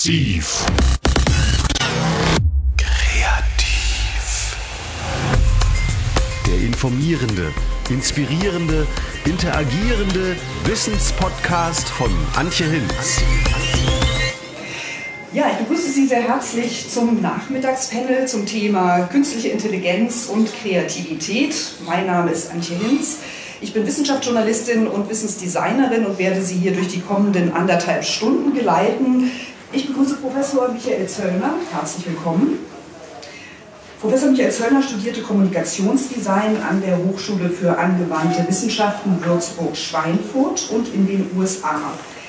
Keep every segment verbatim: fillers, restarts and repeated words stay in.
Massiv. Kreativ. Der informierende, inspirierende, interagierende Wissenspodcast von Antje Hinz. Ja, ich begrüße Sie sehr herzlich zum Nachmittagspanel zum Thema künstliche Intelligenz und Kreativität. Mein Name ist Antje Hinz. Ich bin Wissenschaftsjournalistin und Wissensdesignerin und werde Sie hier durch die kommenden anderthalb Stunden geleiten. Ich begrüße Professor Michael Zöllner. Herzlich willkommen. Professor Michael Zöllner studierte Kommunikationsdesign an der Hochschule für angewandte Wissenschaften Würzburg-Schweinfurt und in den U S A.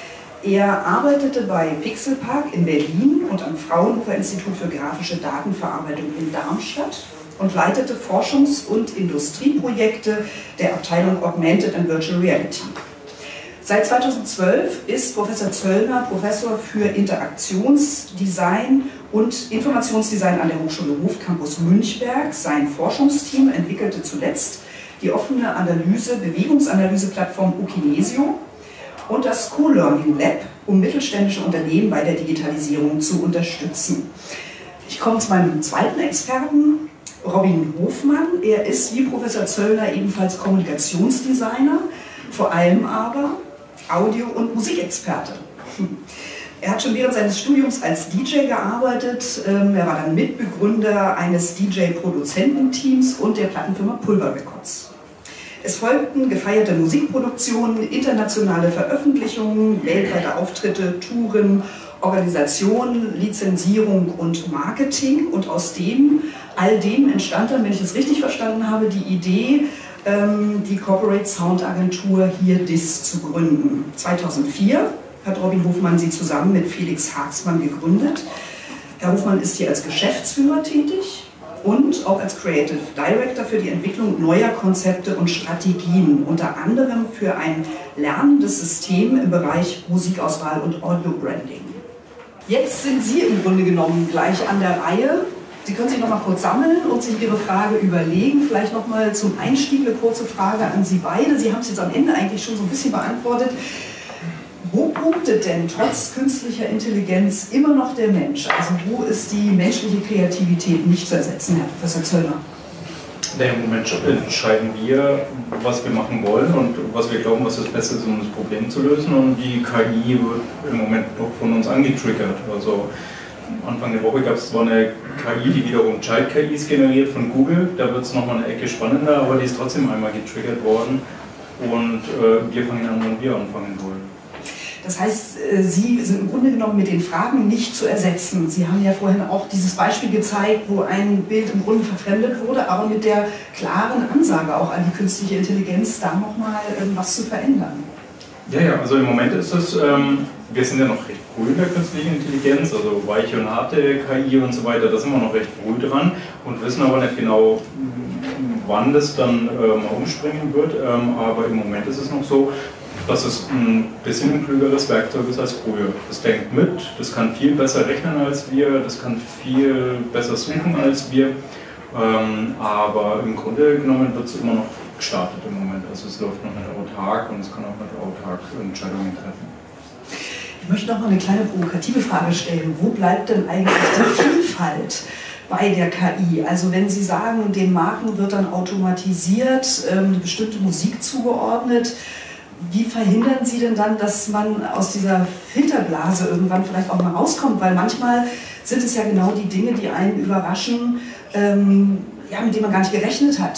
Er arbeitete bei Pixelpark in Berlin und am Fraunhofer Institut für grafische Datenverarbeitung in Darmstadt und leitete Forschungs- und Industrieprojekte der Abteilung Augmented and Virtual Reality. Seit zweitausendzwölf ist Professor Zöllner Professor für Interaktionsdesign und Informationsdesign an der Hochschule Hofcampus Münchberg. Sein Forschungsteam entwickelte zuletzt die offene Analyse, Bewegungsanalyse-Plattform Ukinesio und das Co-Learning Lab, um mittelständische Unternehmen bei der Digitalisierung zu unterstützen. Ich komme zu meinem zweiten Experten, Robin Hofmann. Er ist wie Professor Zöllner ebenfalls Kommunikationsdesigner, vor allem aber Audio- und Musikexperte. Er hat schon während seines Studiums als D J gearbeitet. Er war dann Mitbegründer eines D J-Produzententeams und der Plattenfirma Pulver Records. Es folgten gefeierte Musikproduktionen, internationale Veröffentlichungen, weltweite Auftritte, Touren, Organisation, Lizenzierung und Marketing. Und aus dem, all dem entstand dann, wenn ich es richtig verstanden habe, die Idee, die Corporate Sound Agentur HearDis zu gründen. zweitausendvier hat Robin Hofmann sie zusammen mit Felix Haagsmann gegründet. Herr Hofmann ist hier als Geschäftsführer tätig und auch als Creative Director für die Entwicklung neuer Konzepte und Strategien, unter anderem für ein lernendes System im Bereich Musikauswahl und Audio Branding. Jetzt sind Sie im Grunde genommen gleich an der Reihe. Sie können sich noch mal kurz sammeln und sich Ihre Frage überlegen. Vielleicht noch mal zum Einstieg eine kurze Frage an Sie beide. Sie haben es jetzt am Ende eigentlich schon so ein bisschen beantwortet. Wo punktet denn trotz künstlicher Intelligenz immer noch der Mensch? Also wo ist die menschliche Kreativität nicht zu ersetzen, Herr Professor Zöllner? Im Moment entscheiden wir, was wir machen wollen und was wir glauben, was das Beste ist, um das Problem zu lösen. Und die K I wird im Moment noch von uns angetriggert. Also Anfang der Woche gab es zwar eine K I, die wiederum Child-K Is generiert von Google. Da wird es nochmal eine Ecke spannender, aber die ist trotzdem einmal getriggert worden. Und äh, wir fangen an, wann wir anfangen wollen. Das heißt, Sie sind im Grunde genommen mit den Fragen nicht zu ersetzen. Sie haben ja vorhin auch dieses Beispiel gezeigt, wo ein Bild im Grunde verfremdet wurde, aber mit der klaren Ansage auch an die künstliche Intelligenz, da nochmal was zu verändern. Ja, ja, also im Moment ist es, ähm, wir sind ja noch recht früh in der künstlichen Intelligenz, also weiche und harte K I und so weiter, da sind wir noch recht früh dran und wissen aber nicht genau, wann das dann ähm, umspringen wird, ähm, aber im Moment ist es noch so, dass es ein bisschen ein klügeres Werkzeug ist als früher. Das denkt mit, das kann viel besser rechnen als wir, das kann viel besser suchen als wir, ähm, aber im Grunde genommen wird es immer noch gestartet im Moment. Also es läuft noch nicht autark und es kann auch nicht autark Entscheidungen treffen. Ich möchte noch mal eine kleine provokative Frage stellen. Wo bleibt denn eigentlich die Vielfalt bei der K I? Also wenn Sie sagen, den Marken wird dann automatisiert, ähm, eine bestimmte Musik zugeordnet, wie verhindern Sie denn dann, dass man aus dieser Filterblase irgendwann vielleicht auch mal rauskommt? Weil manchmal sind es ja genau die Dinge, die einen überraschen, ähm, ja, mit denen man gar nicht gerechnet hat.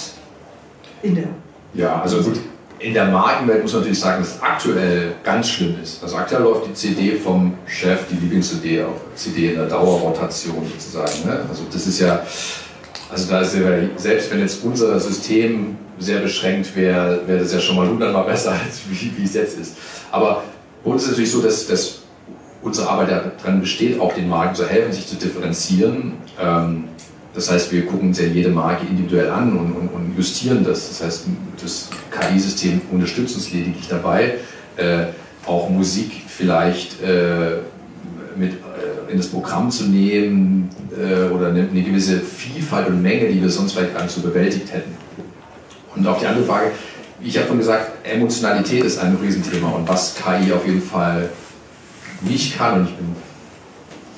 In der ja, also gut, in der Markenwelt muss man natürlich sagen, dass es aktuell ganz schlimm ist. Also aktuell läuft die C D vom Chef, die Lieblings-C D auf C D in der Dauerrotation sozusagen. Ne? Also das ist ja, also da ist ja, selbst wenn jetzt unser System sehr beschränkt wäre, wäre das ja schon mal hundertmal besser, als wie, wie es jetzt ist. Aber bei uns ist es natürlich so, dass, dass unsere Arbeit daran besteht, auch den Marken zu helfen, sich zu differenzieren. Ähm, das heißt, wir gucken uns ja jede Marke individuell an und, und, und justieren das. Das heißt, das K I-System unterstützt uns lediglich dabei, äh, auch Musik vielleicht äh, mit äh, in das Programm zu nehmen äh, oder eine, eine gewisse Vielfalt und Menge, die wir sonst vielleicht gar nicht so bewältigt hätten. Und auf die andere Frage, ich habe schon gesagt, Emotionalität ist ein Riesenthema und was K I auf jeden Fall nicht kann, und ich bin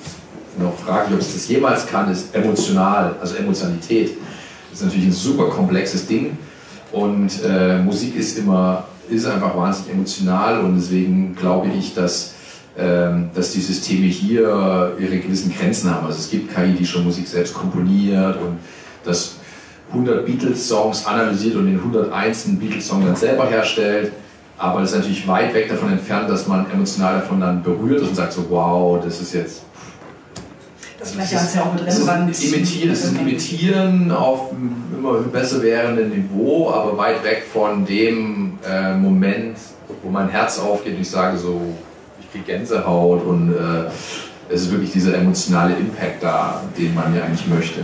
fraglich, ob es das jemals kann, ist emotional, also Emotionalität. Das ist natürlich ein super komplexes Ding und äh, Musik ist immer, ist einfach wahnsinnig emotional und deswegen glaube ich, dass, ähm, dass die Systeme hier ihre gewissen Grenzen haben. Also es gibt K I, die schon Musik selbst komponiert und das hundert Beatles-Songs analysiert und den hunderteinsten Beatles-Song dann selber herstellt. Aber das ist natürlich weit weg davon entfernt, dass man emotional davon dann berührt ist und sagt so, wow, das ist jetzt... Das gleiche hat es ja auch mit Rembrandt. Imitieren, das ist ein Imitieren auf einem immer besser werdenden Niveau, aber weit weg von dem äh, Moment, wo mein Herz aufgeht und ich sage so, ich kriege Gänsehaut und äh, es ist wirklich dieser emotionale Impact da, den man ja eigentlich möchte.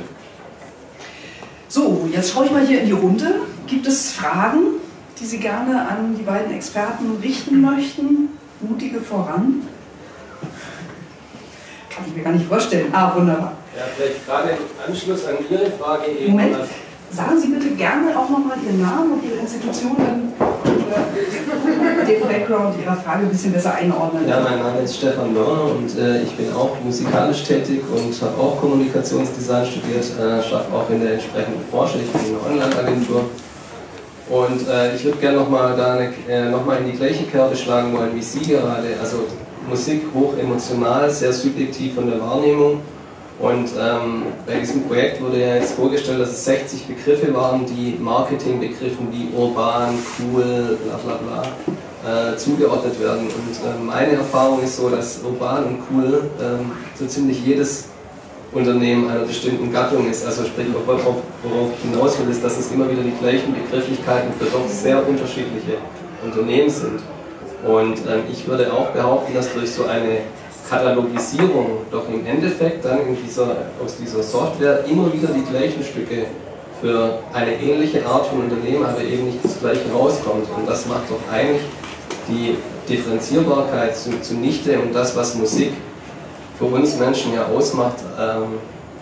So, jetzt schaue ich mal hier in die Runde. Gibt es Fragen, die Sie gerne an die beiden Experten richten möchten? Mutige voran. Kann ich mir gar nicht vorstellen. Ah, wunderbar. Ja, vielleicht gerade im Anschluss an Ihre Frage eben. Moment, sagen Sie bitte gerne auch nochmal Ihren Namen und Ihre Institution, dann oder den Background Ihrer Frage ein bisschen besser einordnen. Ja, mein Name ist Stefan Mörner und äh, ich bin auch musikalisch tätig und habe auch Kommunikationsdesign studiert, äh, schaffe auch in der entsprechenden Branche. Ich bin in einer Online-Agentur. Und äh, ich würde gerne nochmal äh, noch in die gleiche Kerbe schlagen wollen wie Sie gerade. Also Musik hoch emotional, sehr subjektiv von der Wahrnehmung. Und ähm, bei diesem Projekt wurde ja jetzt vorgestellt, dass es sechzig Begriffe waren, die Marketingbegriffen wie urban, cool, bla bla bla äh, zugeordnet werden. Und äh, meine Erfahrung ist so, dass urban und cool äh, so ziemlich jedes Unternehmen einer bestimmten Gattung ist. Also sprich, worauf, worauf ich hinaus will, ist, dass es immer wieder die gleichen Begrifflichkeiten für doch sehr unterschiedliche Unternehmen sind. Und ähm, ich würde auch behaupten, dass durch so eine Katalogisierung doch im Endeffekt dann in dieser, aus dieser Software immer wieder die gleichen Stücke für eine ähnliche Art von Unternehmen, aber eben nicht das gleiche rauskommt. Und das macht doch eigentlich die Differenzierbarkeit zunichte und das, was Musik für uns Menschen ja ausmacht, ähm,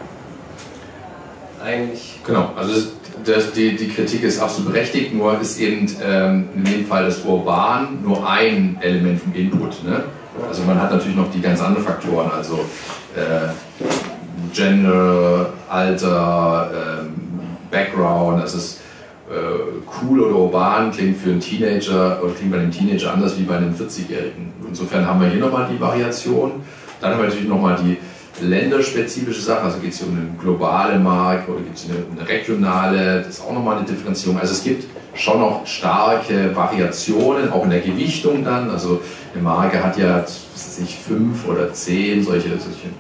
eigentlich... Genau, also das, die, die Kritik ist absolut berechtigt, nur ist eben ähm, in dem Fall das Urban nur ein Element vom Input. Ne? Also man hat natürlich noch die ganz anderen Faktoren, also äh, Gender, Alter, ähm, Background, das ist äh, cool oder urban, klingt für einen Teenager oder klingt bei einem Teenager anders wie bei einem vierzigjährigen. Insofern haben wir hier nochmal die Variation. Dann haben wir natürlich nochmal die länderspezifische Sache, also geht es hier um einen globalen Markt oder gibt es eine, eine regionale, das ist auch nochmal eine Differenzierung. Also es gibt schon noch starke Variationen, auch in der Gewichtung dann. Also eine Marke hat ja, was weiß ich, fünf oder zehn solche, solche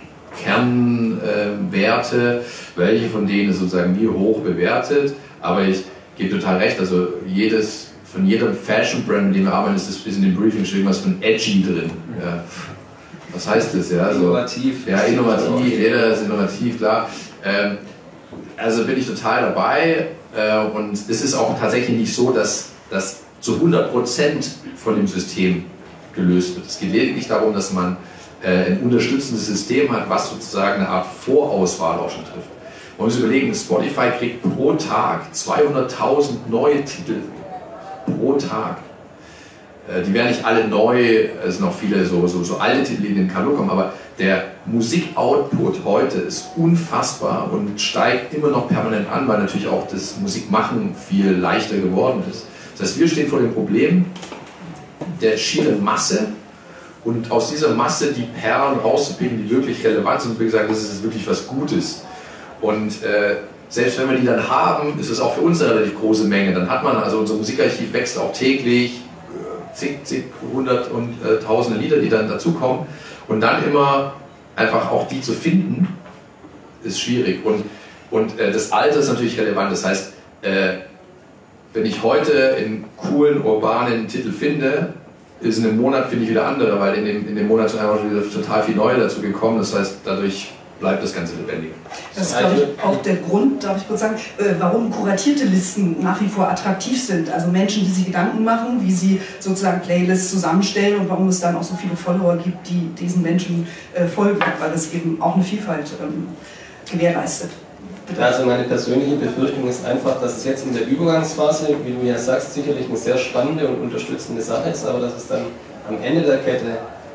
Kernwerte, äh, welche von denen ist sozusagen wie hoch bewertet. Aber ich gebe total recht, also jedes, von jedem Fashion-Brand, mit dem wir arbeiten, ist, das, ist in dem Briefing schon irgendwas von edgy drin. Ja. Was heißt das? Ja, so, innovativ. Ja, innovativ, jeder ist innovativ, klar. Ähm, also bin ich total dabei äh, und es ist auch tatsächlich nicht so, dass das zu hundert Prozent von dem System gelöst wird. Es geht lediglich darum, dass man äh, ein unterstützendes System hat, was sozusagen eine Art Vorauswahl auch schon trifft. Man muss überlegen, Spotify kriegt pro Tag zweihunderttausend neue Titel pro Tag. Die werden nicht alle neu, es sind noch viele so, so, so alte Titel, die in den Katalog kommen, aber der Musikoutput heute ist unfassbar und steigt immer noch permanent an, weil natürlich auch das Musikmachen viel leichter geworden ist. Das heißt, wir stehen vor dem Problem der schieren Masse und aus dieser Masse die Perlen rauszupicken, die wirklich relevant sind und wie gesagt, das ist wirklich was Gutes. Und äh, selbst wenn wir die dann haben, ist es auch für uns eine relativ große Menge. Dann hat man, also unser Musikarchiv wächst auch täglich, zig, zig, hundert und äh, tausende Lieder, die dann dazukommen. Und dann immer einfach auch die zu finden, ist schwierig. Und, und äh, das Alter ist natürlich relevant. Das heißt, äh, wenn ich heute einen coolen, urbanen Titel finde, ist in einem Monat finde ich wieder andere, weil in dem, in dem Monat sind einfach wieder total viel Neue dazu gekommen. Das heißt, dadurch bleibt das Ganze lebendig. Das ist, glaube ich, auch der Grund, darf ich kurz sagen, warum kuratierte Listen nach wie vor attraktiv sind. Also Menschen, die sich Gedanken machen, wie sie sozusagen Playlists zusammenstellen und warum es dann auch so viele Follower gibt, die diesen Menschen folgen, weil es eben auch eine Vielfalt ähm, gewährleistet. Bitte. Also meine persönliche Befürchtung ist einfach, dass es jetzt in der Übergangsphase, wie du ja sagst, sicherlich eine sehr spannende und unterstützende Sache ist, aber dass es dann am Ende der Kette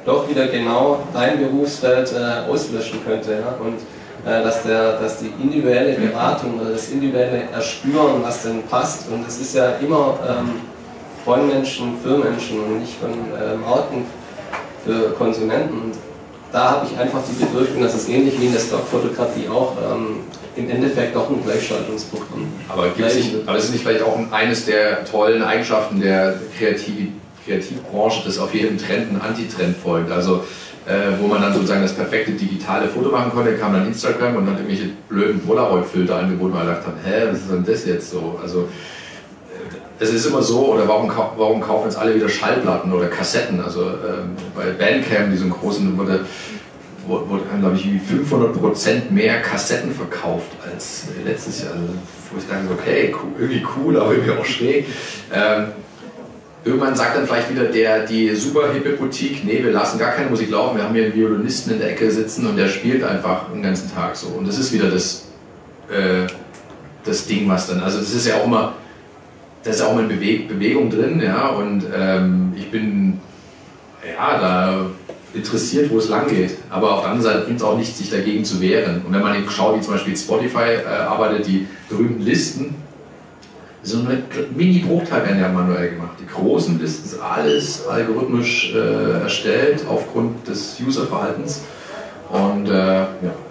doch wieder genau dein Berufsfeld äh, auslöschen könnte. Ja? Und äh, dass, der, dass die individuelle Beratung oder das individuelle Erspüren, was denn passt, und es ist ja immer ähm, von Menschen für Menschen und nicht von äh, Marken für Konsumenten. Und da habe ich einfach die Befürchtung, dass es ähnlich wie in der Stockfotografie auch ähm, im Endeffekt doch ein Gleichschaltungsprogramm. Aber, gibt's nicht, aber ist es nicht vielleicht auch eines der tollen Eigenschaften der Kreativ Kreativbranche, dass auf jedem Trend ein Antitrend folgt? Also äh, wo man dann sozusagen das perfekte digitale Foto machen konnte, kam dann Instagram und hat irgendwelche blöden Polaroid-Filter angeboten, weil man gedacht hat, hä, was ist denn das jetzt so? Also es ist immer so, oder warum, warum kaufen jetzt alle wieder Schallplatten oder Kassetten? Also ähm, bei Bandcamp, diesem großen, wurde, wurde glaube ich, fünfhundert Prozent mehr Kassetten verkauft als letztes Jahr. Also, wo ich dachte, okay, cool, irgendwie cool, aber irgendwie auch schräg. Ähm, irgendwann sagt dann vielleicht wieder der, die super hippe Boutique, nee, wir lassen gar keine Musik laufen, wir haben hier einen Violinisten in der Ecke sitzen und der spielt einfach den ganzen Tag so. Und das ist wieder das, äh, das Ding, was dann, also das ist ja auch immer, da ist ja auch mal eine Bewe Bewegung drin, ja, und ähm, ich bin ja, da interessiert, wo es lang geht. Aber auf der anderen Seite bringt es auch nichts, sich dagegen zu wehren. Und wenn man eben schaut, wie zum Beispiel Spotify äh, arbeitet, die berühmten Listen, so ein Mini-Bruchteil werden ja manuell gemacht. Die großen Listen sind alles algorithmisch äh, erstellt aufgrund des Userverhaltens. Und äh, ja.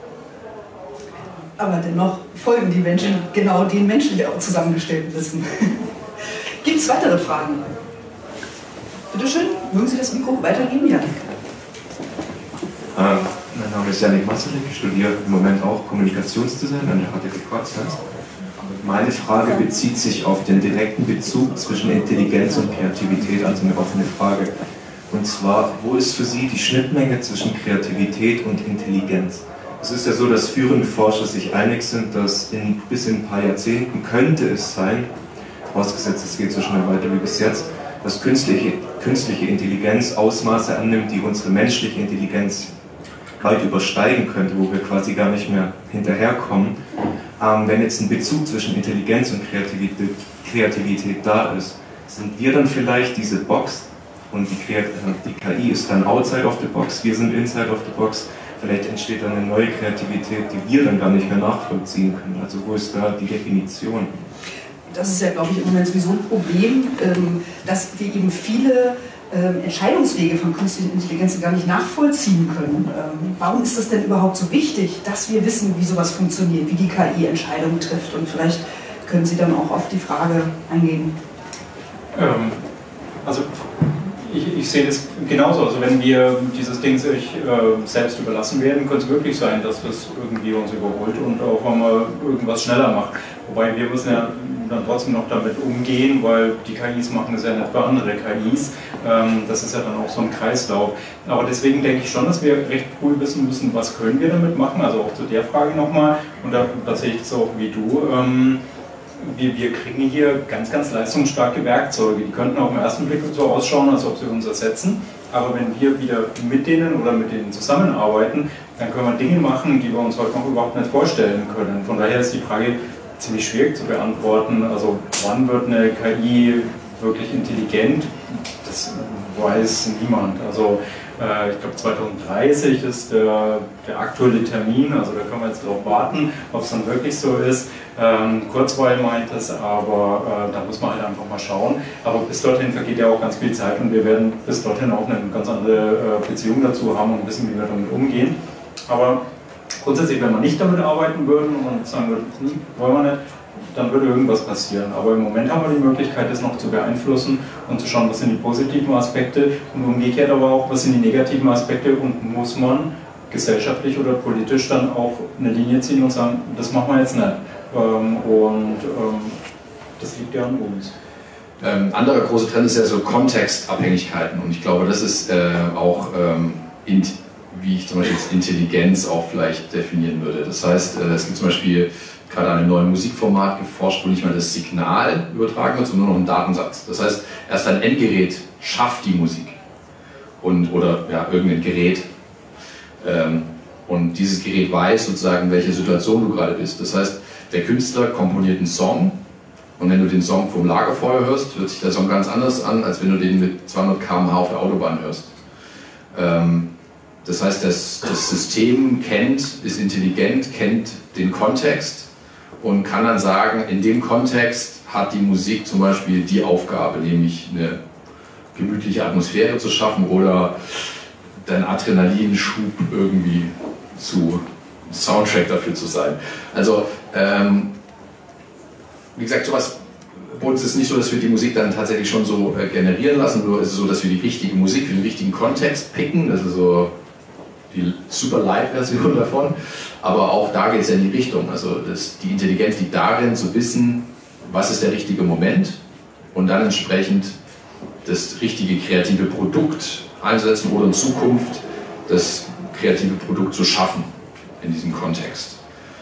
Aber dennoch folgen die Menschen genau den menschlich auch zusammengestellten Listen. Gibt es weitere Fragen? Bitte schön, mögen Sie das Mikro weitergeben? Ja. Ähm, mein Name ist Janik Matzelig, ich studiere im Moment auch Kommunikationsdesign an der H T W Konstanz. Meine Frage bezieht sich auf den direkten Bezug zwischen Intelligenz und Kreativität, also eine offene Frage. Und zwar, wo ist für Sie die Schnittmenge zwischen Kreativität und Intelligenz? Es ist ja so, dass führende Forscher sich einig sind, dass in, bis in ein paar Jahrzehnten könnte es sein, vorausgesetzt es geht so schnell weiter wie bis jetzt, dass künstliche, künstliche Intelligenz Ausmaße annimmt, die unsere menschliche Intelligenz weit übersteigen könnte, wo wir quasi gar nicht mehr hinterherkommen. Ähm, wenn jetzt ein Bezug zwischen Intelligenz und Kreativität, Kreativität da ist, sind wir dann vielleicht diese Box und die, Kreat die K I ist dann outside of the box, wir sind inside of the box. Vielleicht entsteht dann eine neue Kreativität, die wir dann gar nicht mehr nachvollziehen können. Also wo ist da die Definition? Das ist ja, glaube ich, im Moment sowieso ein Problem, dass wir eben viele Entscheidungswege von künstlichen Intelligenzen gar nicht nachvollziehen können. Warum ist es denn überhaupt so wichtig, dass wir wissen, wie sowas funktioniert, wie die K I Entscheidungen trifft? Und vielleicht können Sie dann auch auf die Frage eingehen. Ähm, also ich, ich sehe das genauso. Also wenn wir dieses Ding sich äh, selbst überlassen werden, könnte es wirklich sein, dass das irgendwie uns überholt und auf einmal irgendwas schneller macht. Wobei wir müssen ja dann trotzdem noch damit umgehen, weil die K Is machen das ja nicht für andere K Is. Ähm, das ist ja dann auch so ein Kreislauf. Aber deswegen denke ich schon, dass wir recht früh wissen müssen, was können wir damit machen. Also auch zu der Frage nochmal, und da, da sehe ich das auch wie du. Ähm, Wir, wir kriegen hier ganz, ganz leistungsstarke Werkzeuge. Die könnten auf den ersten Blick so ausschauen, als ob sie uns ersetzen. Aber wenn wir wieder mit denen oder mit denen zusammenarbeiten, dann können wir Dinge machen, die wir uns heute noch überhaupt nicht vorstellen können. Von daher ist die Frage ziemlich schwierig zu beantworten. Also wann wird eine K I wirklich intelligent? Das weiß niemand. Also äh, ich glaube zweitausenddreißig ist der, der aktuelle Termin, also da können wir jetzt drauf warten, ob es dann wirklich so ist. Ähm, Kurzweil meint es, aber äh, da muss man halt einfach mal schauen. Aber bis dorthin vergeht ja auch ganz viel Zeit und wir werden bis dorthin auch eine ganz andere äh, Beziehung dazu haben und wissen, wie wir damit umgehen. Aber grundsätzlich, wenn wir nicht damit arbeiten würden und sagen würden, hm, wollen wir nicht, dann würde irgendwas passieren. Aber im Moment haben wir die Möglichkeit, das noch zu beeinflussen und zu schauen, was sind die positiven Aspekte und umgekehrt aber auch, was sind die negativen Aspekte und muss man gesellschaftlich oder politisch dann auch eine Linie ziehen und sagen, das machen wir jetzt nicht. Ähm, und ähm, das liegt ja an uns. Ähm, anderer großer Trend ist ja so Kontextabhängigkeiten und ich glaube, das ist äh, auch, ähm, in, wie ich zum Beispiel jetzt Intelligenz auch vielleicht definieren würde. Das heißt, äh, es gibt zum Beispiel gerade an einem neuen Musikformat geforscht, wo nicht mehr das Signal übertragen wird, sondern nur noch ein Datensatz. Das heißt, erst ein Endgerät schafft die Musik und, oder ja, irgendein Gerät. Ähm, und dieses Gerät weiß sozusagen, welche Situation du gerade bist. Das heißt, der Künstler komponiert einen Song und wenn du den Song vom Lagerfeuer hörst, hört sich der Song ganz anders an, als wenn du den mit zweihundert Kilometer pro Stunde auf der Autobahn hörst. Ähm, das heißt, das, das System kennt, ist intelligent, kennt den Kontext und kann dann sagen, in dem Kontext hat die Musik zum Beispiel die Aufgabe, nämlich eine gemütliche Atmosphäre zu schaffen oder deinen Adrenalinschub irgendwie zu Soundtrack dafür zu sein. Also, ähm, wie gesagt, sowas, bei uns ist es nicht so, dass wir die Musik dann tatsächlich schon so äh, generieren lassen, nur ist es so, dass wir die richtige Musik für den richtigen Kontext picken, das ist so die super Light-Version davon, aber auch da geht es ja in die Richtung, also das, die Intelligenz liegt darin, zu wissen, was ist der richtige Moment und dann entsprechend das richtige kreative Produkt einsetzen oder in Zukunft das kreative Produkt zu schaffen in diesem Kontext.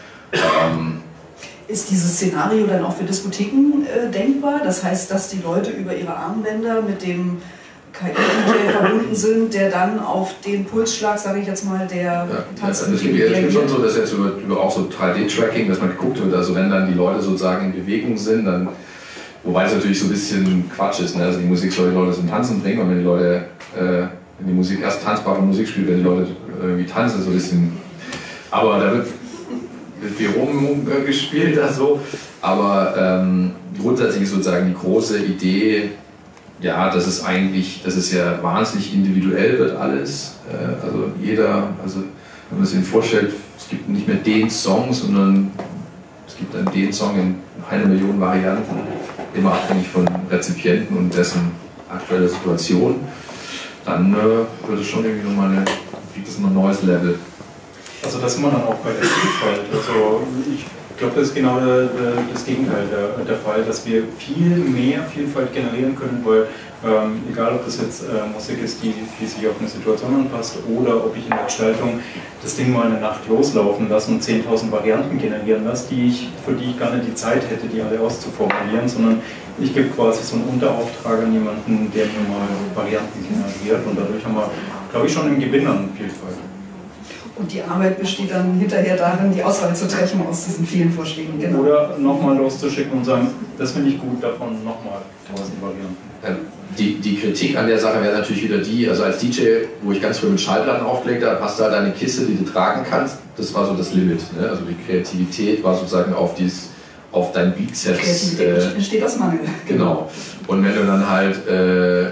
Ähm, Ist dieses Szenario dann auch für Diskotheken äh, denkbar? Das heißt, dass die Leute über ihre Armbänder mit dem K I-D J verbunden sind, der dann auf den Pulsschlag, sage ich jetzt mal, der ja, tanzende das ist schon so, dass jetzt über, über auch so drei D-Tracking, dass man geguckt wird, also wenn dann die Leute sozusagen in Bewegung sind, dann, wobei es natürlich so ein bisschen Quatsch ist, ne? Also die Musik soll die Leute zum Tanzen bringen und wenn die Leute, äh, wenn die Musik erst tanzbare Musik spielt, wenn die Leute irgendwie tanzen, so ein bisschen, aber da wird viel rumgespielt, also, aber ähm, grundsätzlich ist sozusagen die große Idee, ja, dass es eigentlich, dass es ja wahnsinnig individuell wird alles, äh, also jeder, also wenn man sich vorstellt, es gibt nicht mehr den Song, sondern es gibt dann den Song in eine Million Varianten, immer abhängig von Rezipienten und dessen aktueller Situation, dann äh, wird es schon irgendwie nochmal eine, kriegt es noch ein neues Level. Also das sind wir dann auch bei der Vielfalt. Also ich glaube, das ist genau der, der, das Gegenteil der, der Fall, dass wir viel mehr Vielfalt generieren können, weil ähm, egal ob das jetzt äh, Musik ist, die, die sich auf eine Situation anpasst oder ob ich in der Gestaltung das Ding mal eine Nacht loslaufen lasse und zehntausend Varianten generieren lasse, die ich, für die ich gar nicht die Zeit hätte, die alle auszuformulieren, sondern ich gebe quasi so einen Unterauftrag an jemanden, der mir mal Varianten generiert und dadurch haben wir, glaube ich, schon einen Gewinn an Vielfalt. Und die Arbeit besteht dann hinterher darin, die Auswahl zu treffen aus diesen vielen Vorschlägen. Genau. Oder nochmal loszuschicken und sagen, das finde ich gut, davon nochmal tausend Varianten. Die, die Kritik an der Sache wäre natürlich wieder die, also als D J, wo ich ganz früh mit Schallplatten aufgelegt habe, hast du halt eine Kiste, die du tragen kannst, das war so das Limit. Ne? Also die Kreativität war sozusagen auf, dies, auf dein Beatset. Kreativität äh, entsteht aus Mangel. Genau. Und wenn du dann halt äh,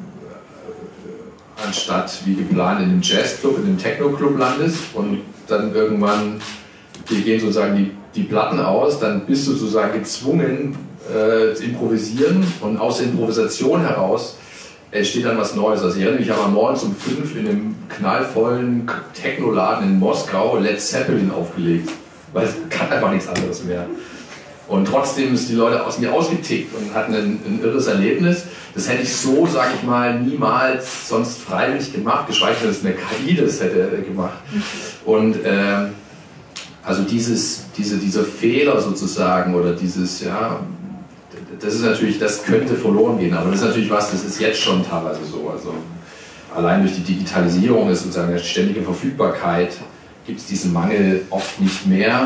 anstatt wie geplant in einem Jazzclub, in einem Techno-Club landest und dann irgendwann, die gehen sozusagen die, die Platten aus, dann bist du sozusagen gezwungen äh, zu improvisieren und aus der Improvisation heraus entsteht dann was Neues. Also ich erinnere mich aber morgens um fünf in einem knallvollen Techno-Laden in Moskau Led Zeppelin aufgelegt, weil es kann einfach nichts anderes mehr. Und trotzdem ist die Leute aus mir ausgetickt und hatten ein, ein irres Erlebnis. Das hätte ich so, sage ich mal, niemals sonst freiwillig gemacht, geschweige denn, dass eine K I das hätte gemacht. Und äh, also dieses, diese, dieser Fehler sozusagen oder dieses, ja, das ist natürlich, das könnte verloren gehen, aber das ist natürlich was, das ist jetzt schon teilweise so. Also allein durch die Digitalisierung ist sozusagen die ständige Verfügbarkeit, gibt es diesen Mangel oft nicht mehr.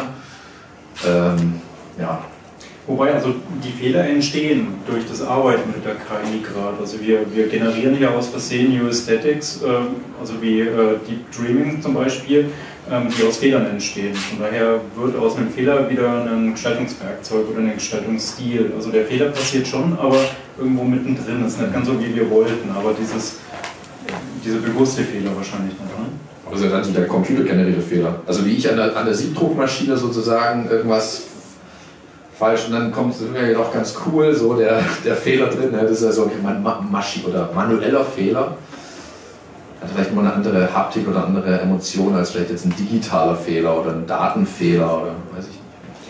Ähm, ja. Wobei also die Fehler entstehen durch das Arbeiten mit der K I gerade. Also wir, wir generieren ja aus Versehen New Aesthetics, äh, also wie äh, Deep Dreaming zum Beispiel, ähm, die aus Fehlern entstehen. Von daher wird aus einem Fehler wieder ein Gestaltungswerkzeug oder ein Gestaltungsstil. Also der Fehler passiert schon, aber irgendwo mittendrin. Das ist nicht ganz so, wie wir wollten, aber dieses, diese bewusste Fehler wahrscheinlich noch. Ne? Also dann der computergenerierte Fehler. Also wie ich an der, an der Siebdruckmaschine sozusagen irgendwas falsch und dann kommt es mir doch ganz cool, so der, der Fehler drin, ne? Das ist ja so ein Maschi oder manueller Fehler. Hat vielleicht immer eine andere Haptik oder andere Emotion als vielleicht jetzt ein digitaler Fehler oder ein Datenfehler oder weiß ich nicht.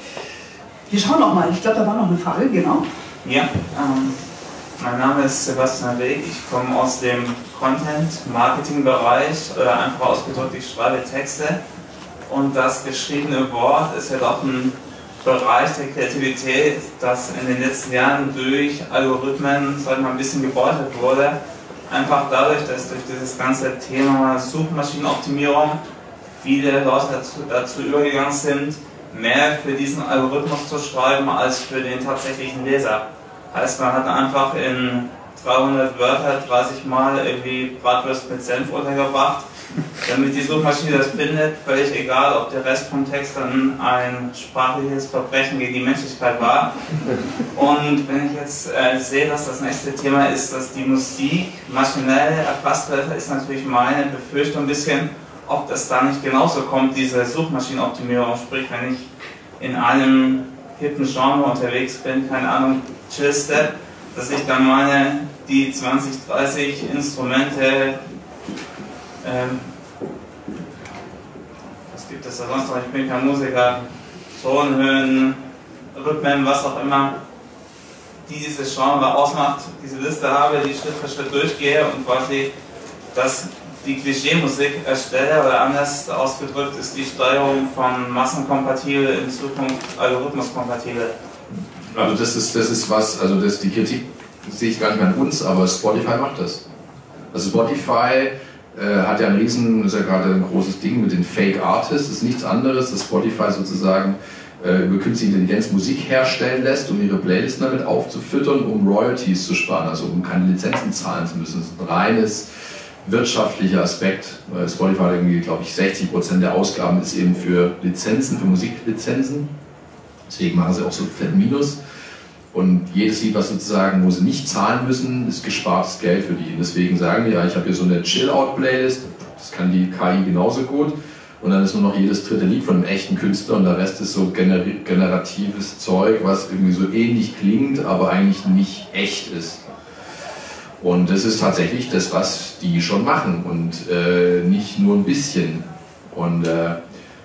Wir schauen noch mal, ich glaube, da war noch eine Frage, genau. Ja, ähm, mein Name ist Sebastian Weg, ich komme aus dem Content-Marketing-Bereich, oder einfach ausgedrückt, ich schreibe Texte und das geschriebene Wort ist ja doch ein Bereich der Kreativität, das in den letzten Jahren durch Algorithmen, sag ich mal, ein bisschen gebeutelt wurde. Einfach dadurch, dass durch dieses ganze Thema Suchmaschinenoptimierung viele Leute dazu, dazu übergegangen sind, mehr für diesen Algorithmus zu schreiben als für den tatsächlichen Leser. Heißt, man hat einfach in dreihundert Wörter dreißig Mal irgendwie Bratwurst mit Senf untergebracht, damit die Suchmaschine das findet, völlig egal, ob der Rest vom Text dann ein sprachliches Verbrechen gegen die Menschlichkeit war. Und wenn ich jetzt äh, sehe, dass das nächste Thema ist, dass die Musik maschinell erfasst wird, ist natürlich meine Befürchtung ein bisschen, ob das da nicht genauso kommt, diese Suchmaschinenoptimierung, sprich, wenn ich in einem hippen Genre unterwegs bin, keine Ahnung, Chill-Step, dass ich dann meine, die zwanzig, dreißig Instrumente, ähm, was gibt es da sonst noch, ich bin kein Musiker, Tonhöhen, Rhythmen, was auch immer, die dieses Genre ausmacht, diese Liste habe, die Schritt für Schritt durchgehe und quasi das die Klischee-Musik erstelle, oder anders ausgedrückt ist die Steuerung von massenkompatibel in Zukunft algorithmuskompatibel. Also das ist, das ist was, also das, die Kritik sehe ich gar nicht mehr an uns, aber Spotify macht das. Also Spotify äh, hat ja ein riesen, das ist ja gerade ein großes Ding mit den Fake Artists, das ist nichts anderes, dass Spotify sozusagen äh, über künstliche Intelligenz Musik herstellen lässt, um ihre Playlisten damit aufzufüttern, um Royalties zu sparen, also um keine Lizenzen zahlen zu müssen. Das ist ein reines wirtschaftlicher Aspekt. Spotify hat irgendwie, glaube ich, sechzig Prozent der Ausgaben ist eben für Lizenzen, für Musiklizenzen. Deswegen machen sie auch so fett Minus. Und jedes Lied, was sozusagen, wo sie nicht zahlen müssen, ist gespartes Geld für die. Und deswegen sagen die, ja, ich habe hier so eine Chill-Out-Playlist, das kann die K I genauso gut. Und dann ist nur noch jedes dritte Lied von einem echten Künstler und der Rest ist so gener generatives Zeug, was irgendwie so ähnlich klingt, aber eigentlich nicht echt ist. Und das ist tatsächlich das, was die schon machen und äh, nicht nur ein bisschen. Und äh,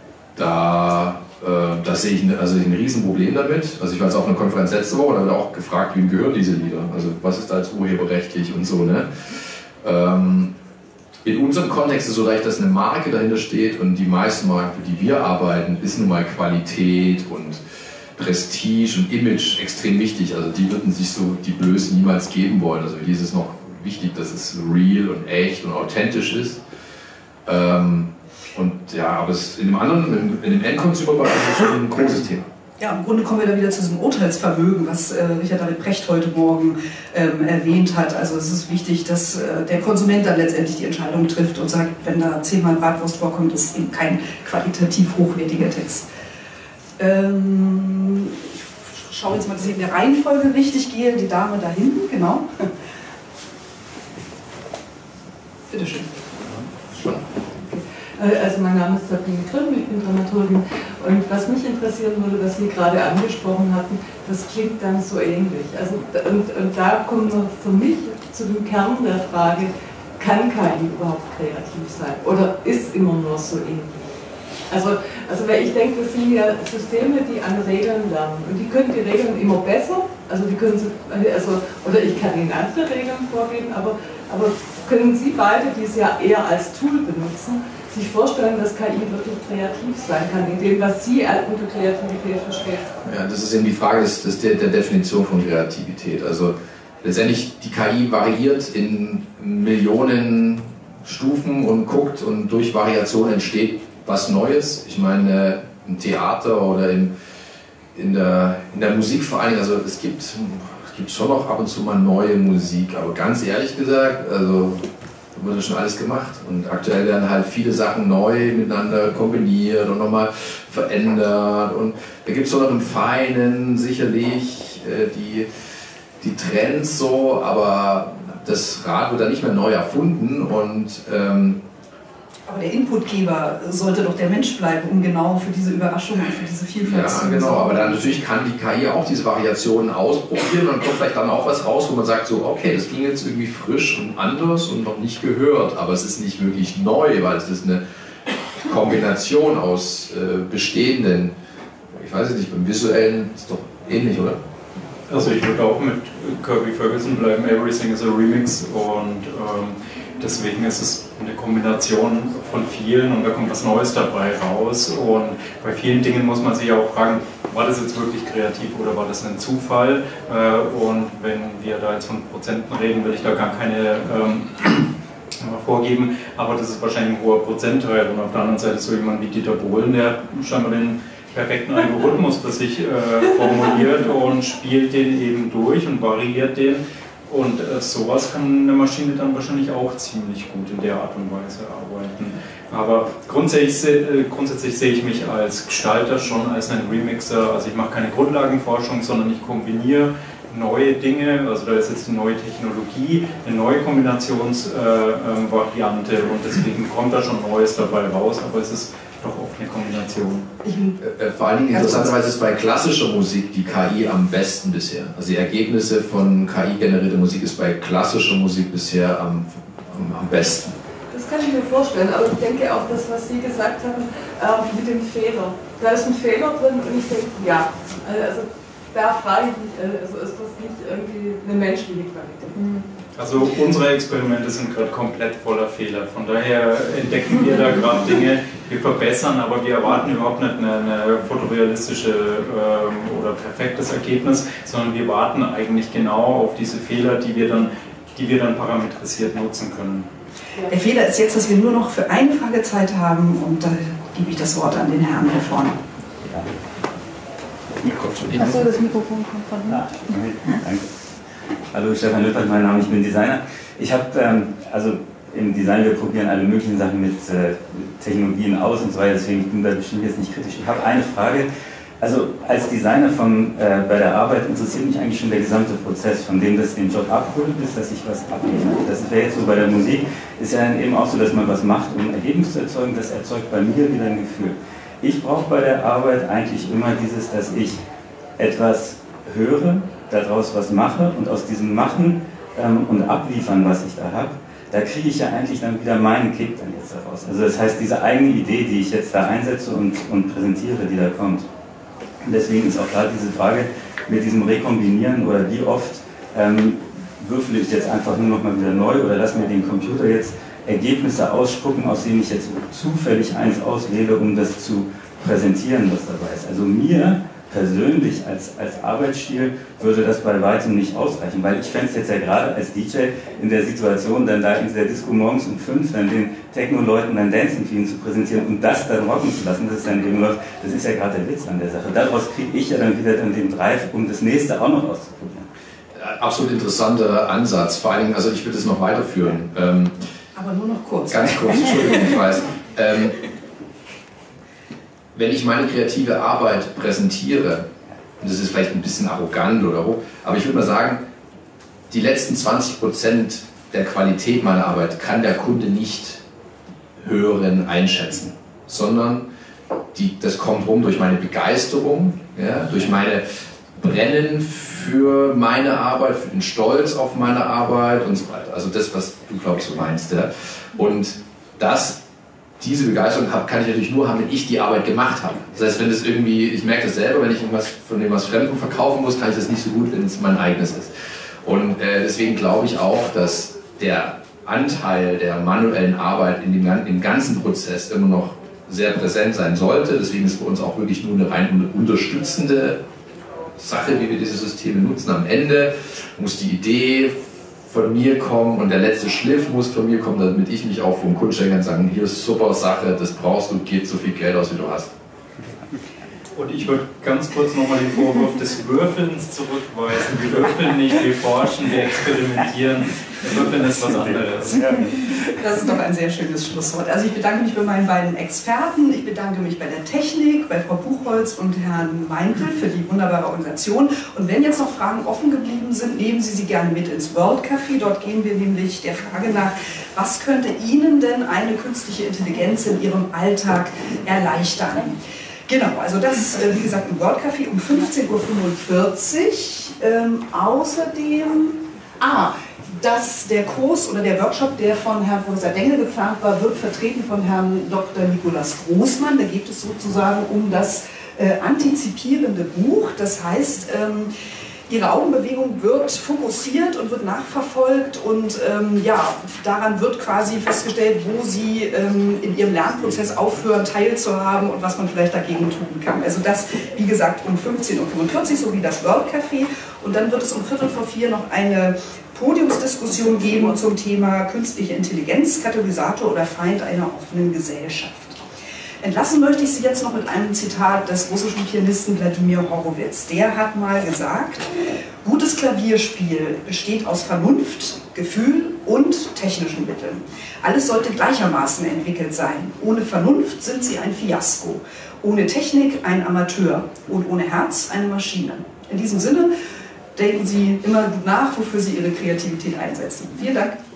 da, äh, da sehe ich ein, also ein Riesenproblem damit. Also ich war jetzt auf einer Konferenz letzte Woche, da wird auch gefragt, wem gehören diese Lieder? Also was ist da jetzt urheberrechtlich und so. Ne? Ähm, in unserem Kontext ist es so leicht, dass eine Marke dahinter steht und die meisten Marken, für die wir arbeiten, ist nun mal Qualität und Prestige und Image extrem wichtig, also die würden sich so die Blöße niemals geben wollen. Also hier ist es noch wichtig, dass es real und echt und authentisch ist. Ähm, und ja, aber es in dem anderen, in, in dem End-Consumer-Bereich ist es schon ein großes Thema. Ja, im Grunde kommen wir da wieder zu diesem Urteilsvermögen, was äh, Richard David Precht heute Morgen ähm, erwähnt hat. Also es ist wichtig, dass äh, der Konsument dann letztendlich die Entscheidung trifft und sagt, wenn da zehnmal Bratwurst vorkommt, ist eben kein qualitativ hochwertiger Text. Ähm, ich schaue jetzt mal, dass ich in der Reihenfolge richtig gehe. Die Dame da hinten, genau. Bitte schön. Schon. Also mein Name ist Sabine Grimm, ich bin Dramaturgin und was mich interessieren würde, was Sie gerade angesprochen hatten, das klingt dann so ähnlich. Also, und, und da kommen wir für mich zu dem Kern der Frage, kann K I überhaupt kreativ sein oder ist immer nur so ähnlich? Also, also weil ich denke, das sind ja Systeme, die an Regeln lernen und die können die Regeln immer besser, also die können sie, also, oder ich kann ihnen andere Regeln vorgeben, aber, aber können Sie beide, die es ja eher als Tool benutzen, sich vorstellen, dass K I wirklich kreativ sein kann, in dem, was Sie unter Kreativität verstehen? Ja, das ist eben die Frage des, des, der, der Definition von Kreativität. Also letztendlich, die K I variiert in Millionen Stufen und guckt und durch Variation entsteht was Neues. Ich meine, im Theater oder in, in, der, in der Musik vor allem, also es gibt, es gibt schon noch ab und zu mal neue Musik, aber ganz ehrlich gesagt, also da wurde schon alles gemacht und aktuell werden halt viele Sachen neu miteinander kombiniert und nochmal verändert und da gibt es so noch im Feinen sicherlich äh, die, die Trends so, aber das Rad wird dann nicht mehr neu erfunden und ähm, aber der Inputgeber sollte doch der Mensch bleiben, um genau für diese Überraschung und für diese Vielfalt zu sorgen. Ja, genau, aber dann natürlich kann die K I auch diese Variationen ausprobieren und kommt vielleicht dann auch was raus, wo man sagt so, okay, das ging jetzt irgendwie frisch und anders und noch nicht gehört, aber es ist nicht wirklich neu, weil es ist eine Kombination aus äh, bestehenden, ich weiß es nicht, beim Visuellen ist doch ähnlich, oder? Also ich würde auch mit Kirby Ferguson bleiben, Everything is a Remix und ähm, deswegen ist es eine Kombination von vielen und da kommt was Neues dabei raus und bei vielen Dingen muss man sich auch fragen, war das jetzt wirklich kreativ oder war das ein Zufall und wenn wir da jetzt von Prozenten reden, will ich da gar keine ähm, vorgeben, aber das ist wahrscheinlich ein hoher Prozentteil und auf der anderen Seite so jemand wie Dieter Bohlen, der hat scheinbar den perfekten Algorithmus für sich äh, formuliert und spielt den eben durch und variiert den. Und äh, sowas kann eine Maschine dann wahrscheinlich auch ziemlich gut in der Art und Weise arbeiten. Aber grundsätzlich, äh, grundsätzlich sehe ich mich als Gestalter schon als ein Remixer. Also ich mache keine Grundlagenforschung, sondern ich kombiniere neue Dinge. Also da ist jetzt eine neue Technologie, eine neue Kombinationsvariante äh, äh, und deswegen kommt da schon Neues dabei raus. Aber es ist doch oft eine Kombination. Äh, vor allen Dingen interessanterweise ist bei klassischer Musik die K I am besten bisher. Also die Ergebnisse von K I-generierter Musik ist bei klassischer Musik bisher am, am, am besten. Das kann ich mir vorstellen, aber ich denke auch das, was Sie gesagt haben, äh, mit dem Fehler. Da ist ein Fehler drin und ich denke, ja, also da frage ich mich, also ist das nicht irgendwie eine menschliche Qualität? Mhm. Also unsere Experimente sind gerade komplett voller Fehler. Von daher entdecken wir da gerade Dinge, wir verbessern, aber wir erwarten überhaupt nicht eine, eine fotorealistische ähm, oder perfektes Ergebnis, sondern wir warten eigentlich genau auf diese Fehler, die wir dann, die wir dann parametrisiert nutzen können. Der Fehler ist jetzt, dass wir nur noch für eine Frage Zeit haben und da gebe ich das Wort an den Herrn hier vorne. Achso, das Mikrofon kommt von hinten. Ah, danke. Hallo, Stefan Lüppert, mein Name, ich bin Designer. Ich habe, ähm, also im Design, wir probieren alle möglichen Sachen mit äh, Technologien aus und so weiter, deswegen bin ich da bestimmt jetzt nicht kritisch. Ich habe eine Frage. Also als Designer vom, äh, bei der Arbeit interessiert mich eigentlich schon der gesamte Prozess, von dem das den Job abholt, bis dass ich was abliefere. Das wäre jetzt so bei der Musik, ist ja eben auch so, dass man was macht, um ein Ergebnis zu erzeugen, das erzeugt bei mir wieder ein Gefühl. Ich brauche bei der Arbeit eigentlich immer dieses, dass ich etwas höre, daraus was mache und aus diesem Machen ähm, und Abliefern, was ich da habe, da kriege ich ja eigentlich dann wieder meinen Kick dann jetzt daraus. Also das heißt, diese eigene Idee, die ich jetzt da einsetze und, und präsentiere, die da kommt. Und deswegen ist auch gerade diese Frage mit diesem Rekombinieren oder wie oft ähm, würfel ich jetzt einfach nur noch mal wieder neu oder lass mir den Computer jetzt Ergebnisse ausspucken, aus denen ich jetzt zufällig eins auswähle, um das zu präsentieren, was dabei ist. Also mir persönlich als, als Arbeitsstil würde das bei weitem nicht ausreichen, weil ich fände es jetzt ja gerade als D J in der Situation, dann da in der Disco morgens um fünf dann den Techno-Leuten dann Dancing Queen zu präsentieren und das dann rocken zu lassen, das ist dann eben noch, das ist ja gerade der Witz an der Sache. Daraus kriege ich ja dann wieder dann den Drive, um das nächste auch noch auszuprobieren. Absolut interessanter Ansatz, vor allem, also ich würde es noch weiterführen. Ähm, Aber nur noch kurz. Ganz kurz, Entschuldigung, ich weiß. Ähm, wenn ich meine kreative Arbeit präsentiere, und das ist vielleicht ein bisschen arrogant oder hoch, aber ich würde mal sagen, die letzten zwanzig Prozent der Qualität meiner Arbeit kann der Kunde nicht hören, einschätzen, sondern die, das kommt rum durch meine Begeisterung, ja, durch meine Brennen für meine Arbeit, für den Stolz auf meine Arbeit und so weiter. Also das, was du, glaube ich, so meinst. Ja. Und das diese Begeisterung habe, kann ich natürlich nur haben, wenn ich die Arbeit gemacht habe. Das heißt, wenn es irgendwie, ich merke das selber, wenn ich irgendwas von dem was Fremdem verkaufen muss, kann ich das nicht so gut, wenn es mein eigenes ist. Und äh, deswegen glaube ich auch, dass der Anteil der manuellen Arbeit in dem, im ganzen Prozess immer noch sehr präsent sein sollte. Deswegen ist für uns auch wirklich nur eine rein unterstützende Sache, wie wir diese Systeme nutzen. Am Ende muss die Idee von mir kommen und der letzte Schliff muss von mir kommen, damit ich mich auch vom Kunden stellen kann und sagen, hier ist super Sache, das brauchst du, gib so viel Geld aus, wie du hast. Und ich würde ganz kurz nochmal den Vorwurf des Würfelns zurückweisen. Wir würfeln nicht, wir forschen, wir experimentieren. Würfeln ist was anderes. Das ist doch ein sehr schönes Schlusswort. Also ich bedanke mich bei meinen beiden Experten. Ich bedanke mich bei der Technik, bei Frau Buchholz und Herrn Meintel für die wunderbare Organisation. Und wenn jetzt noch Fragen offen geblieben sind, nehmen Sie sie gerne mit ins World Café. Dort gehen wir nämlich der Frage nach, was könnte Ihnen denn eine künstliche Intelligenz in Ihrem Alltag erleichtern? Genau, also das, wie gesagt, im World Café um fünfzehn Uhr fünfundvierzig. Ähm, außerdem, ah, dass der Kurs oder der Workshop, der von Herrn Professor Dengel geplant war, wird vertreten von Herrn Doktor Nikolaus Großmann. Da geht es sozusagen um das äh, antizipierende Buch. Das heißt, ähm, Ihre Augenbewegung wird fokussiert und wird nachverfolgt und ähm, ja, daran wird quasi festgestellt, wo Sie ähm, in Ihrem Lernprozess aufhören, teilzuhaben und was man vielleicht dagegen tun kann. Also das, wie gesagt, um fünfzehn Uhr fünfundvierzig sowie das World Café und dann wird es um Viertel vor vier noch eine Podiumsdiskussion geben zum Thema künstliche Intelligenz, Katalysator oder Feind einer offenen Gesellschaft. Entlassen möchte ich Sie jetzt noch mit einem Zitat des russischen Pianisten Wladimir Horowitz. Der hat mal gesagt, gutes Klavierspiel besteht aus Vernunft, Gefühl und technischen Mitteln. Alles sollte gleichermaßen entwickelt sein. Ohne Vernunft sind Sie ein Fiasko, ohne Technik ein Amateur und ohne Herz eine Maschine. In diesem Sinne denken Sie immer gut nach, wofür Sie Ihre Kreativität einsetzen. Vielen Dank.